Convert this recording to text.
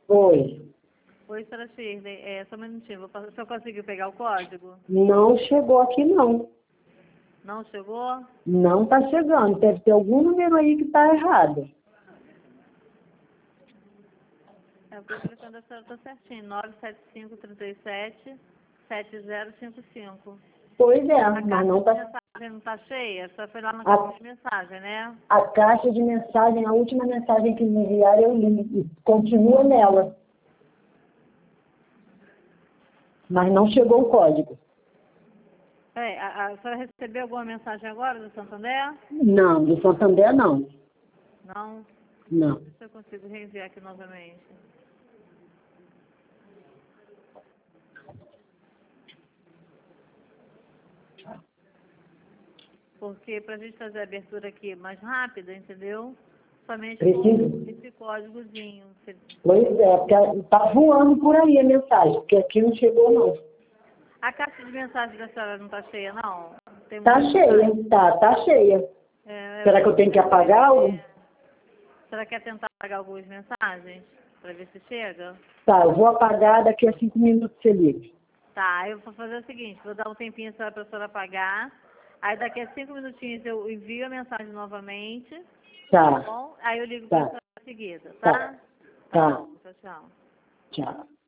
Oi. Oi, senhora Shirley. Só um minutinho. O senhor conseguiu pegar o código? Não chegou aqui, não. Não chegou? Não tá chegando. Deve ter algum número aí que tá errado. Porque o telefone da senhora tá certinho. 975-37-7055. Pois é, A mas caixa não de tá... mensagem não tá cheia? Só foi lá na A, caixa de mensagem, né? a caixa de mensagem, a última mensagem que me enviaram, eu li. Continua nela. Mas não chegou o código. A senhora recebeu alguma mensagem agora do Santander? Não, do Santander não. Não? Não. Deixa eu ver se eu consigo reenviar aqui novamente. Porque para a gente fazer a abertura aqui mais rápida, entendeu? Somente Preciso. com esse códigozinho. Pois é, porque tá voando por aí a mensagem, porque aqui não chegou não. A caixa de mensagem da senhora não está cheia, não? Tem Tá muita cheia, mensagem? tá cheia. Será que eu tenho que apagar algo? Será que quer tentar apagar algumas mensagens? Para ver se chega? Tá, eu vou apagar, daqui a 5 minutos você liga. Tá, eu vou fazer o seguinte, vou dar um tempinho para a senhora apagar. Aí daqui a 5 minutinhos eu envio a mensagem novamente. Tá Tá, bom? Aí eu ligo para a tá, senhora em seguida, tá, tá? Tá tá. bom, tchau, tchau. Tchau.